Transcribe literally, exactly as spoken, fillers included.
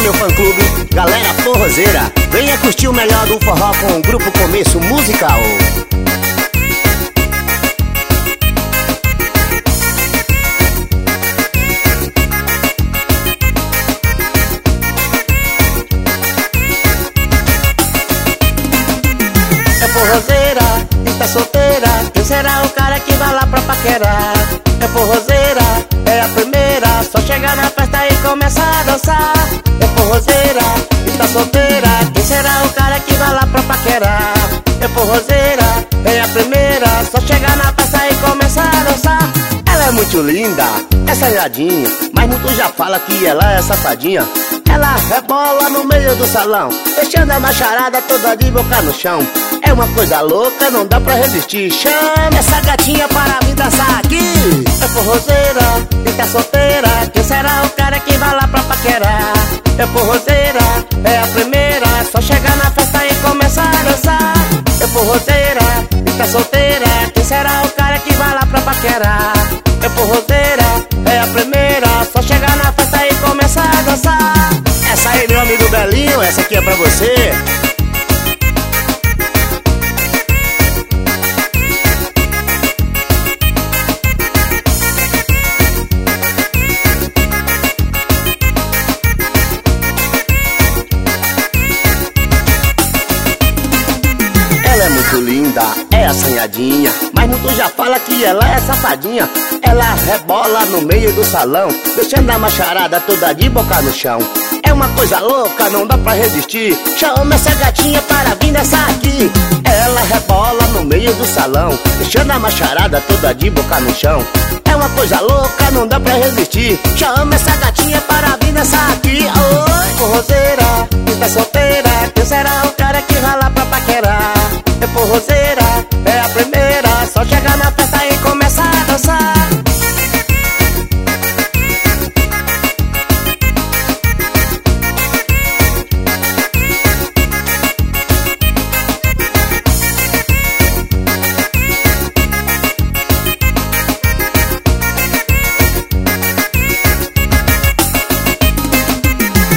meu fã-clube, galera forrozeira. Venha curtir o melhor do forró com o Grupo Começo Musical. É forrozeira, está solteira, quem será o cara que vai lá pra paquerar? É forrozeira, é a primeira, só chegar na festa e começar a dançar. É forrozeira, está solteira, quem será o cara que vai lá pra paquerar? É forrozeira, é a primeira, só chegar na festa e começar a dançar. Ela é muito linda, é salgadinha, mas muito já fala que ela é safadinha. Ela rebola no meio do salão, deixando a macharada toda de boca no chão. É uma coisa louca, não dá pra resistir. Chama essa gatinha para vir dançar aqui. É forrozeira, está solteira, quem será o cara que vai lá pra paquerar? É forrozeira, é a primeira, só chegar na festa e começar a dançar. É forrozeira, está solteira, quem será o cara que vai lá pra paquerar? É forrozeira, é a primeira, só chegar na festa e começar a dançar. Essa aí, meu amigo Belinho, essa aqui é pra você. Ela é muito linda, é assanhadinha, mas muito já fala que ela é safadinha. Ela rebola no meio do salão, deixando a macharada toda de boca no chão. É uma coisa louca, não dá pra resistir. Chama essa gatinha para vir dançar aqui. Ela rebola no meio do salão, deixando a macharada toda de boca no chão. É uma coisa louca, não dá pra resistir. Chama essa gatinha